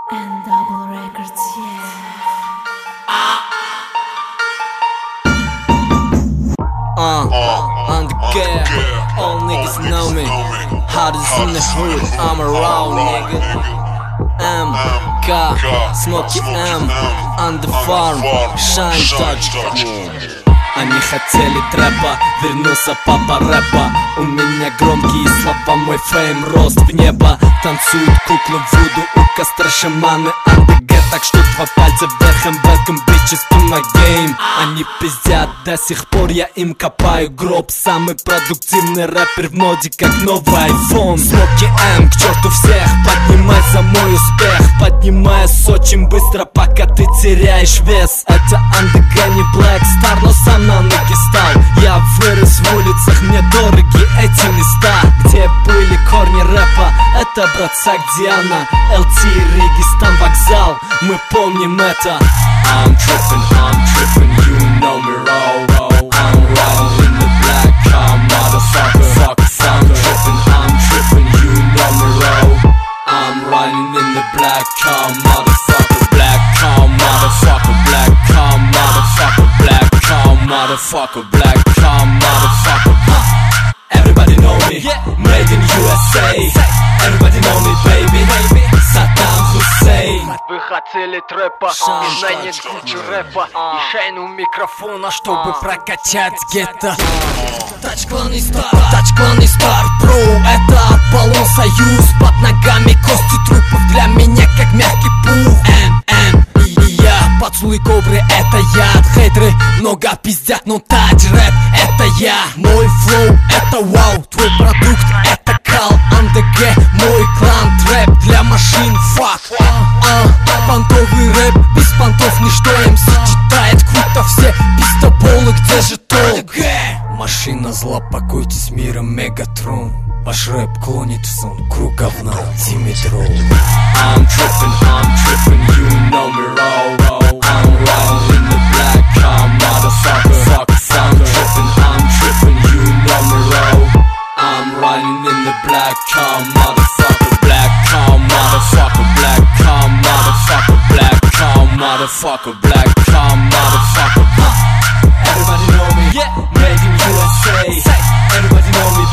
And Double Records, yeah. On the gear, all niggas know me. Hottest in the hood, I'm around, nigga. MK, Smokey M, on the farm, Shine Touch. Они хотели трэпа, вернулся папа рэпа. У меня громкие слова, мой фейм рос в небо. Танцуют куклы в вуду, у костра шаманы андг. Так что два пальца вверх, and welcome bitches to my game. Они пиздят, до сих пор я им копаю гроб. Самый продуктивный рэпер в моде, как новый iPhone. Смоки М, к черту всех, поднимай за мой успех. Поднимаясь очень быстро, пока ты теряешь вес. Это андг, не Black Star, но сам на ноги стал. Я вырос в улицах, мне дороги эти места. Где были корни рэпа, это братсак Диана, ЛТ, Регистан, вокзал, мы помним это. I'm trippin', you know me raw. I'm riding in the black car, motherfucker. I'm trippin', you know me raw. I'm riding in the black car, motherfucker. Black car, motherfucker. Black car, motherfucker. Black car, motherfucker. Black car, motherfucker. Everybody know me, made in USA. Everybody know me, baby. Саддам Хусейн. Вы хотели трэпа, и нанять кучу рэпа, и шайн у микрофона, чтобы прокачать гетто. Тачклан и Стар Про, это Аполлон Союз. Под ногами кости трупов, для меня как мягкий пух. И я, поцелуй кобры, это яд. Хейтеры много пиздят, но тач рэп, это я. Мой флоу, это вау, твой продукт, это кал. андг, мой клан, трэп для машин, фак. Понтовый рэп, без понтов ничто. МС читает круто, все пистоболы, где же толк? Машина зла, покойтесь с миром, Мегатрон. Ваш рэп клонит в сон, круг говна, Димитро. I'm trippin', you know me raw. I'm riding in the black car, motherfucker. I'm trippin', you know me raw. I'm riding in the black car, motherfucker. Black car, motherfucker. Black car, motherfucker. Black car, motherfucker. Black car, motherfucker. Everybody know me, made in USA. Everybody know me,